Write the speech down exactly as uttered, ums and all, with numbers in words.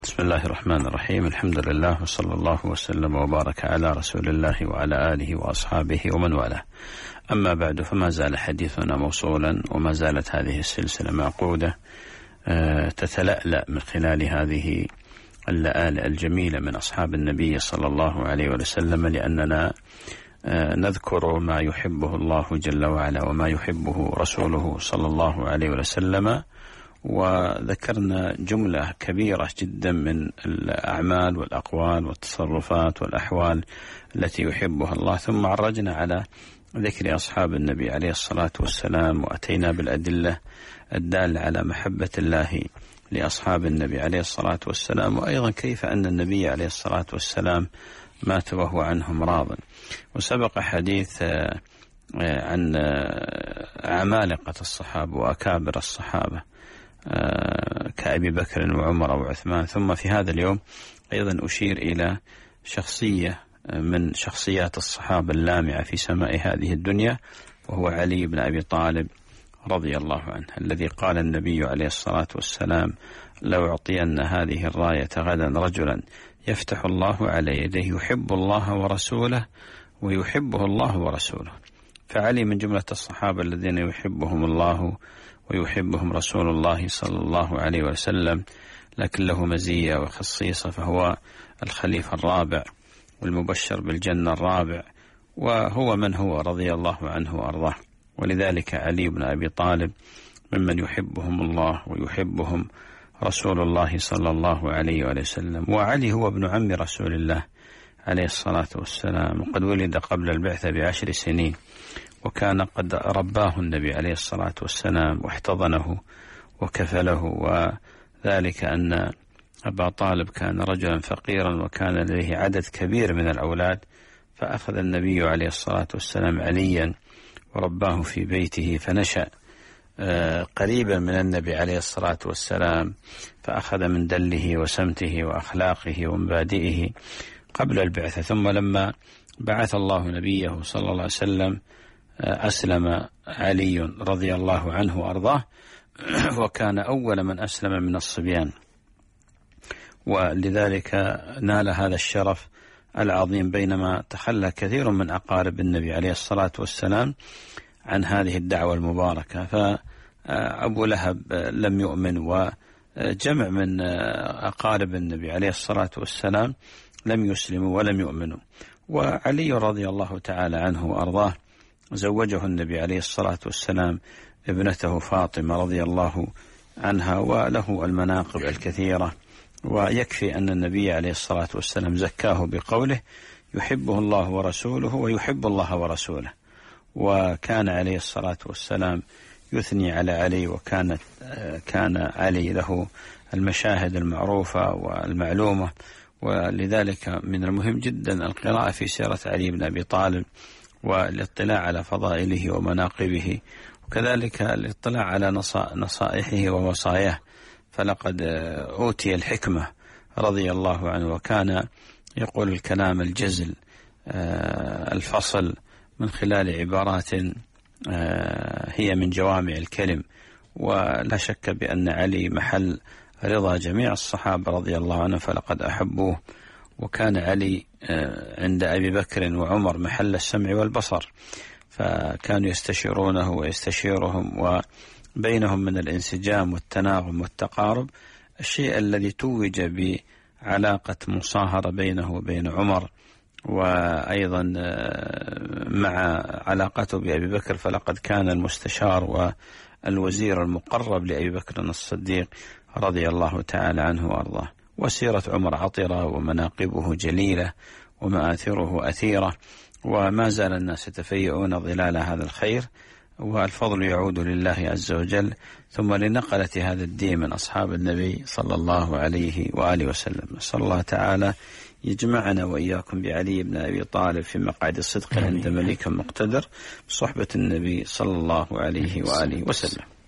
بسم الله الرحمن الرحيم. الحمد لله وصلى الله وسلم وبارك على رسول الله وعلى آله وأصحابه ومن والاه. أما بعد، فما زال حديثنا موصولا وما زالت هذه السلسلة معقودة تتلألأ من خلال هذه اللآلئ الجميلة من أصحاب النبي صلى الله عليه وسلم، لأننا نذكر ما يحبه الله جل وعلا وما يحبه رسوله صلى الله عليه وسلم، وذكرنا جملة كبيرة جدا من الأعمال والأقوال والتصرفات والأحوال التي يحبها الله، ثم عرجنا على ذكر أصحاب النبي عليه الصلاة والسلام، وأتينا بالأدلة الدالة على محبة الله لأصحاب النبي عليه الصلاة والسلام، وأيضا كيف أن النبي عليه الصلاة والسلام مات وهو عنهم راض. وسبق حديث عن عمالقة الصحابة وأكابر الصحابة كأبي بكر وعمر وعثمان. ثم في هذا اليوم أيضا أشير إلى شخصية من شخصيات الصحابة اللامعة في سماء هذه الدنيا، وهو علي بن أبي طالب رضي الله عنه، الذي قال النبي عليه الصلاة والسلام: لو أعطين هذه الراية غدا رجلا يفتح الله على يديه يحب الله ورسوله ويحبه الله ورسوله. فعلي من جملة الصحابة الذين يحبهم الله ويحبهم رسول الله صلى الله عليه وسلم، لكن له مزية وخصيصة، فهو الخليفة الرابع والمبشر بالجنة الرابع، وهو من هو رضي الله عنه وأرضاه. ولذلك علي بن أبي طالب ممن يحبهم الله ويحبهم رسول الله صلى الله عليه وسلم. وعلي هو ابن عم رسول الله عليه الصلاة والسلام، وقد ولد قبل البعثة بعشر سنين، وكان قد رباه النبي عليه الصلاة والسلام واحتضنه وكفله، وذلك أن أبا طالب كان رجلا فقيرا وكان لديه عدد كبير من الأولاد، فأخذ النبي عليه الصلاة والسلام عليا ورباه في بيته، فنشأ قريبا من النبي عليه الصلاة والسلام، فأخذ من دله وسمته وأخلاقه ومبادئه قبل البعثة. ثم لما بعث الله نبيه صلى الله عليه وسلم أسلم علي رضي الله عنه وأرضاه، وكان أول من أسلم من الصبيان، ولذلك نال هذا الشرف العظيم، بينما تخلى كثير من أقارب النبي عليه الصلاة والسلام عن هذه الدعوة المباركة. فأبو لهب لم يؤمن، وجمع من أقارب النبي عليه الصلاة والسلام لم يسلموا ولم يؤمنوا. وعلي رضي الله تعالى عنه وأرضاه زوجه النبي عليه الصلاة والسلام ابنته فاطمة رضي الله عنها، وله المناقب الكثيرة، ويكفي أن النبي عليه الصلاة والسلام زكاه بقوله: يحبه الله ورسوله ويحب الله ورسوله. وكان عليه الصلاة والسلام يثني على علي، وكانت كان علي له المشاهد المعروفة والمعلومة، ولذلك من المهم جدا القراءة في سيرة علي بن أبي طالب والاطلاع على فضائله ومناقبه، وكذلك الاطلاع على نصائحه ووصاياه، فلقد أوتي الحكمة رضي الله عنه، وكان يقول الكلام الجزل الفصل من خلال عبارات هي من جوامع الكلم. ولا شك بأن علي محل رضا جميع الصحابة رضي الله عنهم، فلقد أحبوه. وكان علي عند أبي بكر وعمر محل السمع والبصر، فكانوا يستشيرونه ويستشيرهم، وبينهم من الانسجام والتناغم والتقارب الشيء الذي توج بعلاقة مصاهرة بينه وبين عمر، وأيضا مع علاقته بأبي بكر فلقد كان المستشار والوزير المقرب لأبي بكر الصديق رضي الله تعالى عنه وأرضاه. وسيرة عمر عطرة ومناقبه جليلة ومآثره أثيرة، وما زال الناس يتفيئون ظلال هذا الخير، والفضل يعود لله عز وجل، ثم لنقلة هذا الدين من أصحاب النبي صلى الله عليه وآله وسلم. صلى الله تعالى يجمعنا وإياكم بعلي بن أبي طالب في مقعد الصدق عند مليك مقتدر بصحبة النبي صلى الله عليه وآله وسلم.